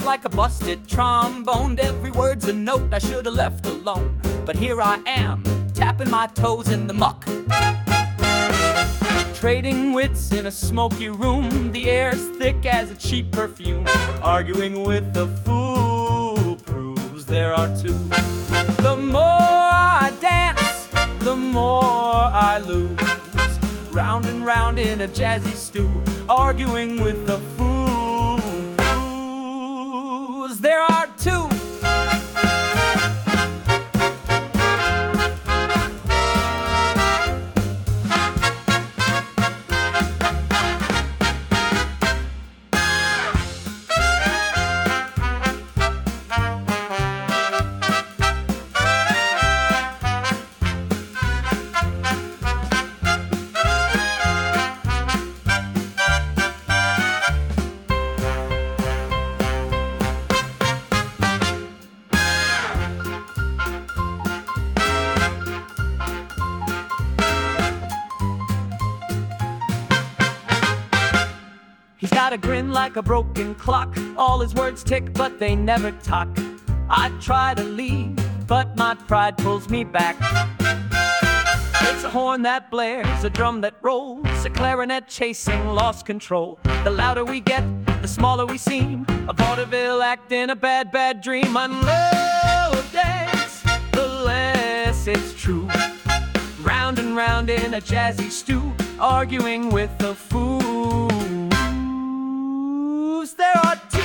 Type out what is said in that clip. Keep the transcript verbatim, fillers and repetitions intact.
like a busted trombone. Every word's a note I should have left alone. But here I am, tapping my toes in the muck. Trading wits in a smoky room. The air's thick as a cheap perfume. Arguing with a fool proves there are two. The more I dance, the more I lose. Round and round in a jazzy stew, arguing with a fool proves there are two. He's got a grin like a broken clock. All his words tick, but they never talk. I try to leave, but my pride pulls me back. It's a horn that blares, a drum that rolls, a clarinet chasing lost control. The louder we get, the smaller we seem. A vaudeville act in a bad, bad dream. Unload dance, the less it's true. Round and round in a jazzy stew, arguing with a fool. There are two.